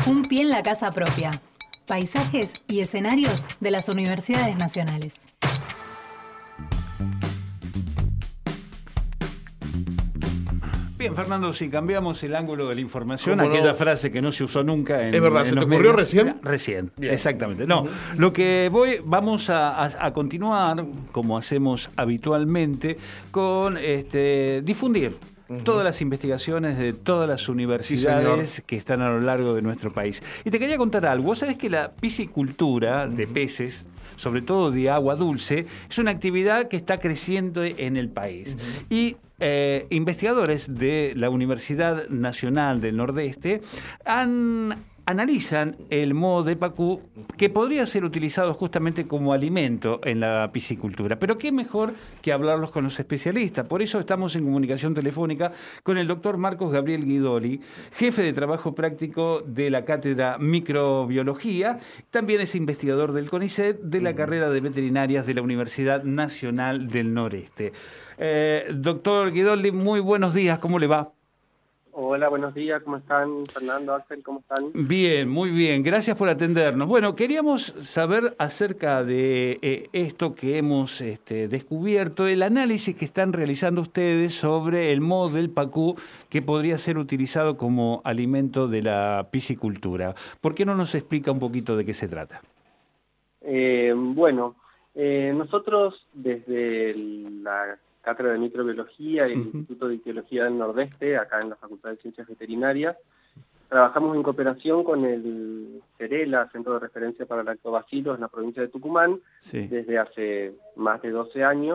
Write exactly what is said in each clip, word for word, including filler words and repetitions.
Un pie en la casa propia. Paisajes y escenarios de las universidades nacionales. Bien, Fernando, si cambiamos el ángulo de la información, ¿Cómo aquella no? frase que no se usó nunca en Es verdad, en ¿se te los ocurrió medios. recién? Recién, Bien. exactamente. No, lo que voy, vamos a, a- a continuar, como hacemos habitualmente, con este, difundir todas las investigaciones de todas las universidades Sí, que están a lo largo de nuestro país. Y te quería contar algo. Vos sabés que la piscicultura de peces, sobre todo de agua dulce, es una actividad que está creciendo en el país. Y eh, investigadores de la Universidad Nacional del Nordeste han analizan el moho de pacú, que podría ser utilizado justamente como alimento en la piscicultura. Pero qué mejor que hablarlos con los especialistas. Por eso estamos en comunicación telefónica con el doctor Marcos Gabriel Guidoli, jefe de trabajo práctico de la Cátedra Microbiología. También es investigador del CONICET de la carrera de veterinarias de la Universidad Nacional del Noreste. Eh, doctor Guidoli, muy buenos días. ¿Cómo le va? Hola, buenos días, ¿cómo están? Fernando, Axel, ¿cómo están? Bien, muy bien, gracias por atendernos. Bueno, queríamos saber acerca de eh, esto que hemos este, descubierto, el análisis que están realizando ustedes sobre el moho del pacú que podría ser utilizado como alimento de la piscicultura. ¿Por qué no nos explica un poquito de qué se trata? Eh, bueno, eh, nosotros desde el- la Cátedra de Microbiología y el Ujú. Instituto de Ictiología del Nordeste, acá en la Facultad de Ciencias Veterinarias, trabajamos en cooperación con el CERELA, Centro de Referencia para Lactobacilos, en la provincia de Tucumán, Sí. desde hace más de doce años,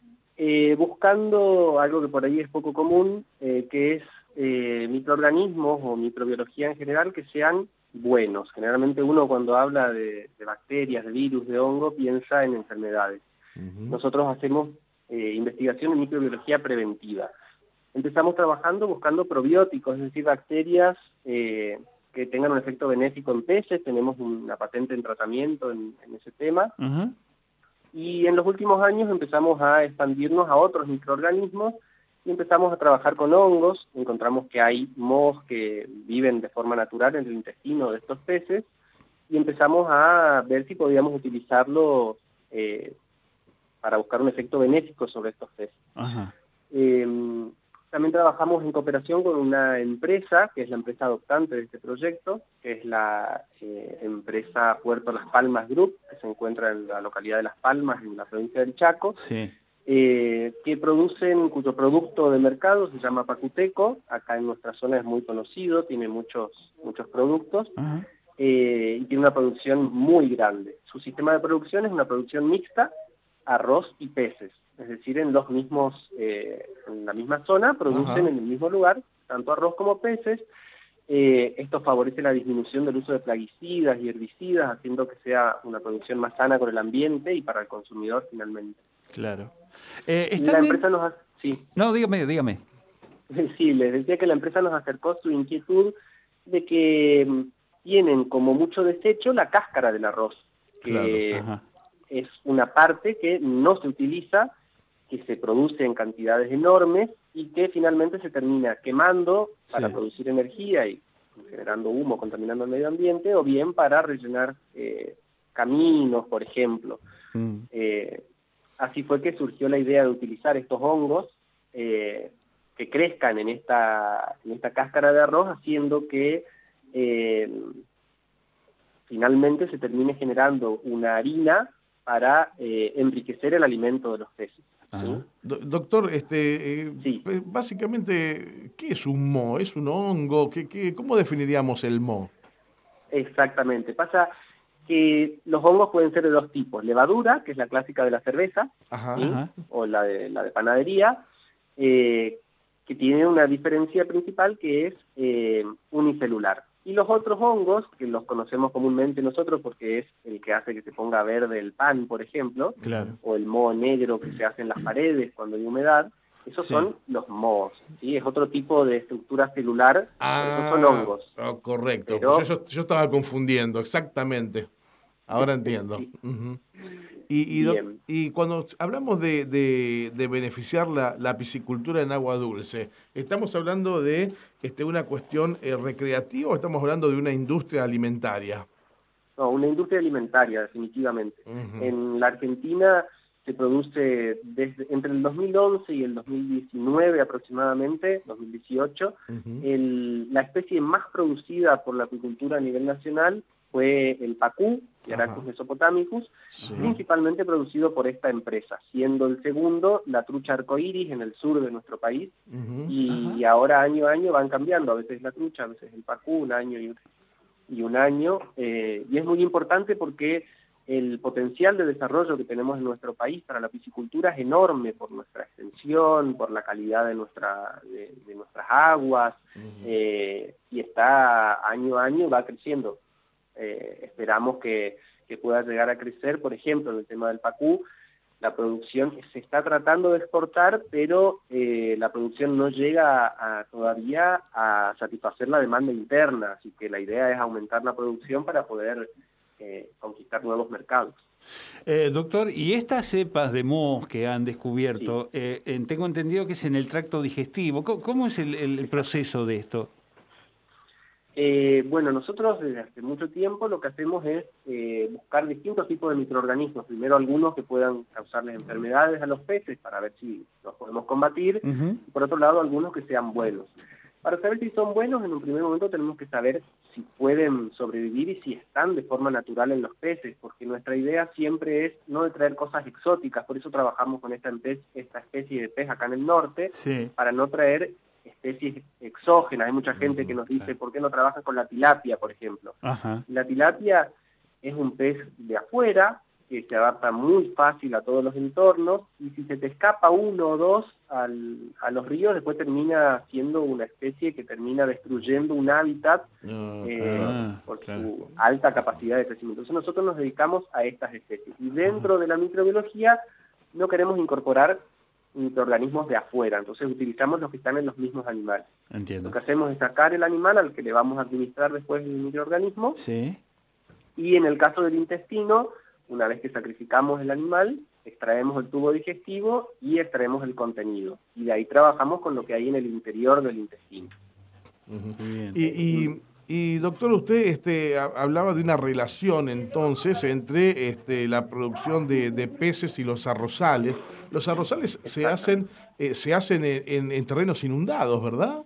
eh, buscando algo que por ahí es poco común, eh, que es eh, microorganismos o microbiología en general que sean buenos. Generalmente uno cuando habla de, de bacterias, de virus, de hongo, piensa en enfermedades. Nosotros hacemos eh, investigación en microbiología preventiva. Empezamos trabajando buscando probióticos, es decir, bacterias eh, que tengan un efecto benéfico en peces. Tenemos una patente en tratamiento en, en ese tema. Ajá. Y en los últimos años empezamos a expandirnos a otros microorganismos y empezamos a trabajar con hongos. Encontramos que hay mohos que viven de forma natural en el intestino de estos peces y empezamos a ver si podíamos utilizarlos eh, para buscar un efecto benéfico sobre estos peces. Ajá. Eh, también trabajamos en cooperación con una empresa, que es la empresa adoptante de este proyecto, que es la eh, empresa Puerto Las Palmas Group, que se encuentra en la localidad de Las Palmas, en la provincia del Chaco, Sí. eh, que producen, cuyo producto de mercado se llama Pacuteco. Acá en nuestra zona es muy conocido, tiene muchos, muchos productos, Ajá. eh, y tiene una producción muy grande. Su sistema de producción es una producción mixta, arroz y peces, es decir, en los mismos, eh, en la misma zona producen Ajá. en el mismo lugar, tanto arroz como peces. Eh, esto favorece la disminución del uso de plaguicidas y herbicidas, haciendo que sea una producción más sana con el ambiente y para el consumidor finalmente. Claro. Eh, ¿está La bien? empresa nos ha- sí, No, dígame, dígame. sí, les decía que la empresa nos acercó su inquietud de que mm, tienen como mucho desecho la cáscara del arroz, que Ajá. es una parte que no se utiliza, que se produce en cantidades enormes y que finalmente se termina quemando para Sí. producir energía y generando humo, contaminando el medio ambiente, o bien para rellenar eh, caminos, por ejemplo. Mm. Eh, así fue que surgió la idea de utilizar estos hongos eh, que crezcan en esta, en esta cáscara de arroz, haciendo que eh, finalmente se termine generando una harina para eh, enriquecer el alimento de los peces. ¿sí? Ajá. Do- doctor, este, eh, Sí. p- básicamente, ¿qué es un moho? ¿Es un hongo? ¿Qué, qué, ¿Cómo definiríamos el moho? Exactamente. Pasa que los hongos pueden ser de dos tipos: levadura, que es la clásica de la cerveza, Ajá. ¿sí? Ajá. o la de, la de panadería, eh, que tiene una diferencia principal que es eh, unicelular. Y los otros hongos, que los conocemos comúnmente nosotros porque es el que hace que se ponga verde el pan, por ejemplo, Claro. o el moho negro que se hace en las paredes cuando hay humedad, esos Sí. son los mohos, ¿sí? Es otro tipo de estructura celular, pero esos son hongos. oh, correcto. Pero- Pues yo, yo estaba confundiendo, exactamente. Ahora entiendo. Sí. Ujú. Y, y, do- Bien. y cuando hablamos de, de- de beneficiar la, la piscicultura en agua dulce, ¿estamos hablando de este, una cuestión eh, recreativa o estamos hablando de una industria alimentaria? No, una industria alimentaria, definitivamente. Ujú. En la Argentina se produce desde entre el dos mil once y el dos mil diecinueve aproximadamente, dos mil dieciocho, Ujú. el- la especie más producida por la apicultura a nivel nacional fue el pacú, Hyaracus Ajá. mesopotamicus, Sí. principalmente producido por esta empresa, siendo el segundo la trucha arcoíris en el sur de nuestro país, Ujú. y ahora año a año van cambiando, a veces la trucha, a veces el pacú, un año y un, y un año, eh, y es muy importante porque el potencial de desarrollo que tenemos en nuestro país para la piscicultura es enorme por nuestra extensión, por la calidad de, nuestra, de, de nuestras aguas, Ujú. eh, y está año a año, va creciendo. Eh, esperamos que, que pueda llegar a crecer, por ejemplo, en el tema del pacú, la producción se está tratando de exportar, pero eh, la producción no llega a, a, todavía a satisfacer la demanda interna, así que la idea es aumentar la producción para poder eh, conquistar nuevos mercados. Eh, doctor, ¿y estas cepas de mohos que han descubierto, Sí. eh, en- tengo entendido que es en el tracto digestivo? ¿Cómo, cómo es el, el- el proceso de esto? Eh, bueno, nosotros desde hace mucho tiempo lo que hacemos es eh, buscar distintos tipos de microorganismos. Primero algunos que puedan causarles enfermedades a los peces para ver si los podemos combatir. Ujú. Y por otro lado, algunos que sean buenos. Para saber si son buenos, en un primer momento tenemos que saber si pueden sobrevivir y si están de forma natural en los peces, porque nuestra idea siempre es no de traer cosas exóticas, por eso trabajamos con esta, empe- esta especie de pez acá en el norte, Sí. para no traer especies exógenas. Hay mucha gente que nos dice, claro. ¿por qué no trabajan con la tilapia, por ejemplo? Ajá. La tilapia es un pez de afuera, que se adapta muy fácil a todos los entornos, y si se te escapa uno o dos al, a los ríos, después termina siendo una especie que termina destruyendo un hábitat Ah, eh, Ah, por claro. su alta capacidad de crecimiento. Entonces nosotros nos dedicamos a estas especies. Y dentro de la microbiología no queremos incorporar microorganismos de afuera, entonces utilizamos los que están en los mismos animales. Entiendo. Lo que hacemos es sacar el animal al que le vamos a administrar después el microorganismo, Sí. y en el caso del intestino, una vez que sacrificamos el animal, extraemos el tubo digestivo y extraemos el contenido. Y de ahí trabajamos con lo que hay en el interior del intestino. ujú. Bien. Y, y, y, doctor, usted este, ha- hablaba de una relación entonces entre este, la producción de, de peces y los arrozales. Los arrozales se Exacto. hacen, eh, se hacen en, en- en terrenos inundados, ¿verdad?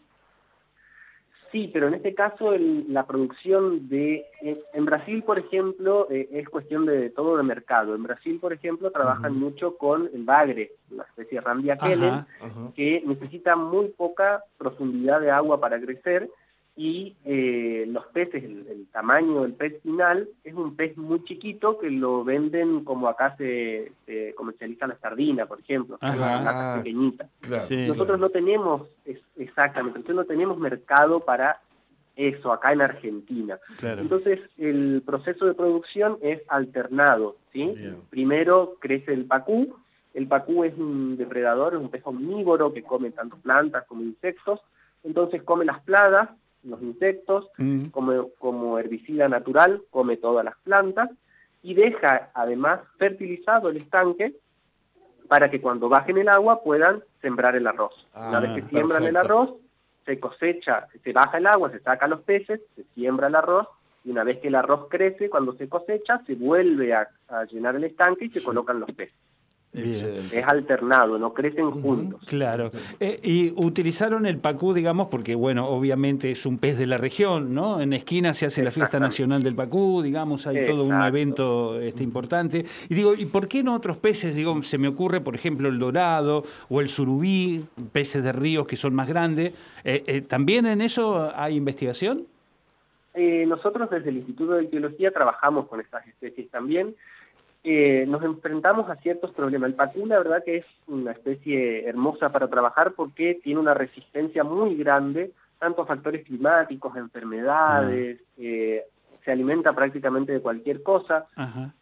Sí, pero en este caso el- la producción de... En, en Brasil, por ejemplo, eh, es cuestión de todo de mercado. En Brasil, por ejemplo, trabajan Ujú. mucho con el bagre, una especie de Randia kellen, Ajá. Ajá. que necesita muy poca profundidad de agua para crecer, y eh, los peces, el, el tamaño del pez final es un pez muy chiquito que lo venden como acá se, se comercializa la sardina, por ejemplo, Ajá. las latas pequeñitas. Claro, Sí. Nosotros no tenemos, es- exactamente, nosotros no tenemos mercado para eso acá en Argentina. Claro. Entonces, el proceso de producción es alternado, ¿sí? Bien. Primero crece el pacú. El pacú es un depredador, es un pez omnívoro que come tanto plantas como insectos. Entonces come las plagas, los insectos, Mm. come como herbicida natural, come todas las plantas, y deja además fertilizado el estanque para que cuando bajen el agua puedan sembrar el arroz. Una Ah, vez que siembran el perfecto. arroz, se cosecha, se baja el agua, se saca los peces, se siembra el arroz, y una vez que el arroz crece, cuando se cosecha, se vuelve a, a llenar el estanque y se colocan los peces. Bien. Excelente. Es alternado, no crecen juntos. Claro. Eh, y utilizaron el pacú, digamos, porque, bueno, obviamente es un pez de la región, ¿no? En esquina se hace la fiesta Exactamente. nacional del pacú, digamos, hay todo un Exacto. evento este, importante. Y digo, ¿y por qué no otros peces? Digo, se me ocurre, por ejemplo, el dorado o el surubí, peces de ríos que son más grandes. Eh, eh, ¿También en eso hay investigación? Eh, nosotros desde el Instituto de Biología trabajamos con estas especies también. Eh, nos enfrentamos a ciertos problemas. El pacú, la verdad que es una especie hermosa para trabajar porque tiene una resistencia muy grande, tanto a factores climáticos, a enfermedades, eh, se alimenta prácticamente de cualquier cosa. Ajá.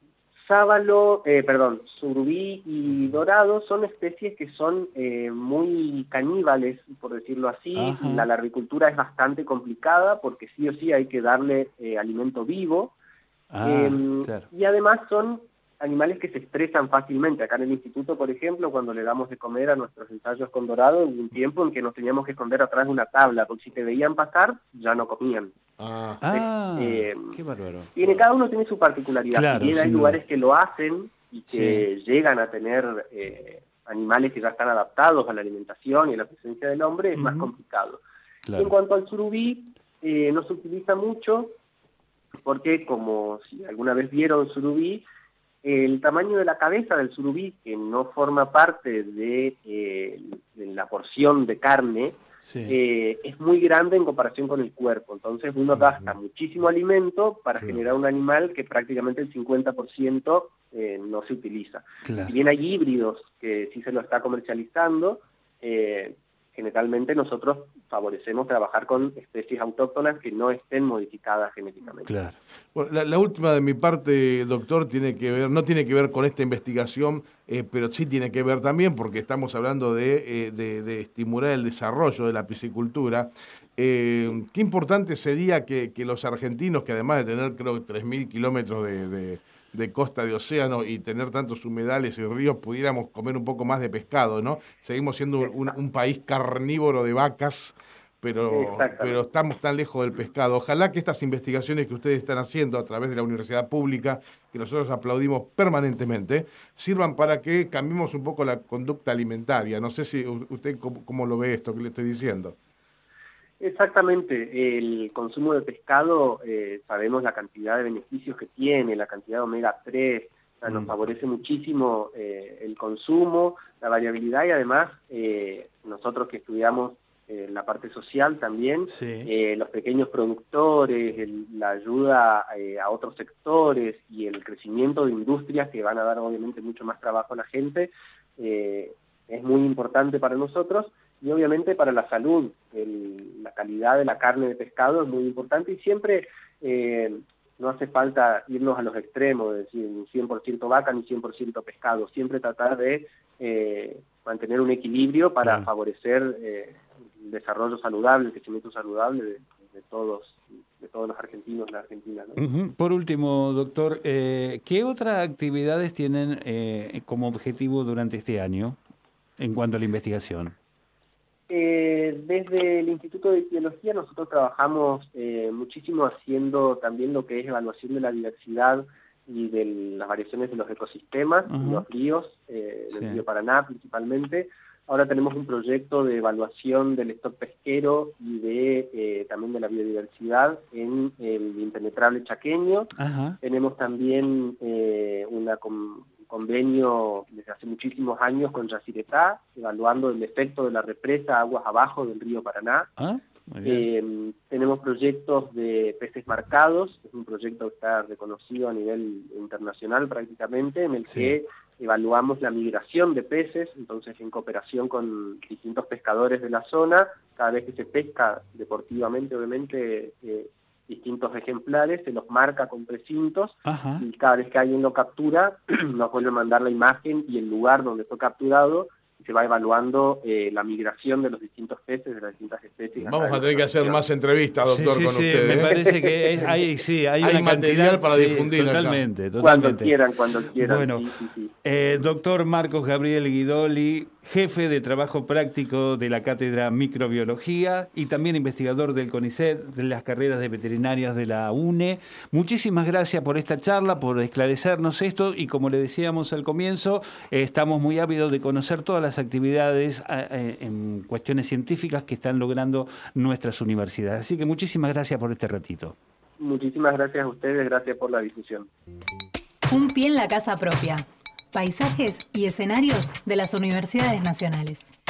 Sábalo, eh, perdón, surubí y dorado son especies que son eh, muy caníbales, por decirlo así. Ajá. La larvicultura es bastante complicada porque sí o sí hay que darle eh, alimento vivo. Ah, Eh, claro. Y además son animales que se estresan fácilmente. Acá en el instituto, por ejemplo, cuando le damos de comer a nuestros ensayos con dorado, hubo un tiempo en que nos teníamos que esconder atrás de una tabla, porque si te veían pasar, ya no comían. Ah, ah eh, qué bárbaro. Tiene, cada uno tiene su particularidad. Claro, si bien hay sin lugares duda. que lo hacen y que Sí. llegan a tener eh, animales que ya están adaptados a la alimentación y a la presencia del hombre, es más Ujú. complicado. Claro. En cuanto al surubí, eh, no se utiliza mucho, porque como si alguna vez vieron surubí, el tamaño de la cabeza del surubí, que no forma parte de, eh, de la porción de carne, Sí. eh, es muy grande en comparación con el cuerpo. Entonces uno gasta muchísimo alimento para Claro. generar un animal que prácticamente el cincuenta por ciento eh, no se utiliza. Claro. Si bien hay híbridos que sí se lo está comercializando, eh, generalmente nosotros favorecemos trabajar con especies autóctonas que no estén modificadas genéticamente. Claro. Bueno, la, la última de mi parte, doctor, tiene que ver, no tiene que ver con esta investigación, eh, pero sí tiene que ver también, porque estamos hablando de, eh, de, de estimular el desarrollo de la piscicultura. Eh, qué importante sería que, que los argentinos, que además de tener creo tres mil kilómetros de, de, de costa de océano y tener tantos humedales y ríos, pudiéramos comer un poco más de pescado, ¿no? Seguimos siendo un, un país carnívoro de vacas, pero, pero estamos tan lejos del pescado. Ojalá que estas investigaciones que ustedes están haciendo a través de la universidad pública, que nosotros aplaudimos permanentemente, sirvan para que cambiemos un poco la conducta alimentaria. No sé si usted cómo, cómo lo ve esto que le estoy diciendo. Exactamente, el consumo de pescado, eh, sabemos la cantidad de beneficios que tiene, la cantidad de omega tres, o sea, nos Mm. favorece muchísimo eh, el consumo, la variabilidad y además eh, nosotros que estudiamos eh, la parte social también, Sí. eh, los pequeños productores, el- la ayuda eh, a otros sectores y el crecimiento de industrias que van a dar obviamente mucho más trabajo a la gente, eh, es muy importante para nosotros. Y obviamente para la salud, el, la calidad de la carne de pescado es muy importante y siempre eh, no hace falta irnos a los extremos, es decir, ni cien por ciento vaca ni cien por ciento pescado, siempre tratar de eh, mantener un equilibrio para Claro. favorecer eh, el desarrollo saludable, el crecimiento saludable de, de todos de todos los argentinos y las argentinas, ¿no? Ujú. Por último, doctor, eh, ¿qué otras actividades tienen eh, como objetivo durante este año en cuanto a la investigación? Eh, desde el Instituto de Biología nosotros trabajamos eh, muchísimo haciendo también lo que es evaluación de la diversidad y de las variaciones de los ecosistemas, Ujú. los ríos, eh, en Sí. el río Paraná principalmente. Ahora tenemos un proyecto de evaluación del stock pesquero y de eh, también de la biodiversidad en el impenetrable chaqueño. Ajá. Tenemos también eh, una com- convenio desde hace muchísimos años con Yacyretá, evaluando el efecto de la represa aguas abajo del río Paraná. Ah, muy bien. Eh, tenemos proyectos de peces marcados, es un proyecto que está reconocido a nivel internacional prácticamente, en el Sí. que evaluamos la migración de peces, entonces en cooperación con distintos pescadores de la zona, cada vez que se pesca deportivamente, obviamente, eh, distintos ejemplares, se los marca con precintos, Ajá. y cada vez que alguien lo captura, nos vuelve a mandar la imagen y el lugar donde fue capturado, y se va evaluando eh, la migración de los distintos peces, de las distintas especies. Vamos acá a en tener que nuestra hacer región. más entrevistas, doctor, sí, sí, con sí, ustedes. me ¿eh? parece que es- hay, sí, hay, Hay una material cantidad para sí, difundir acá. Totalmente, Cuando totalmente. quieran, cuando quieran. Bueno, sí, sí, sí. Eh, doctor Marcos Gabriel Guidoli, jefe de trabajo práctico de la Cátedra Microbiología y también investigador del CONICET, de las carreras de veterinarias de la UNE. Muchísimas gracias por esta charla, por esclarecernos esto y como le decíamos al comienzo, eh, estamos muy ávidos de conocer todas las actividades eh, en cuestiones científicas que están logrando nuestras universidades. Así que muchísimas gracias por este ratito. Muchísimas gracias a ustedes, gracias por la difusión. Un pie en la casa propia. Paisajes y escenarios de las universidades nacionales.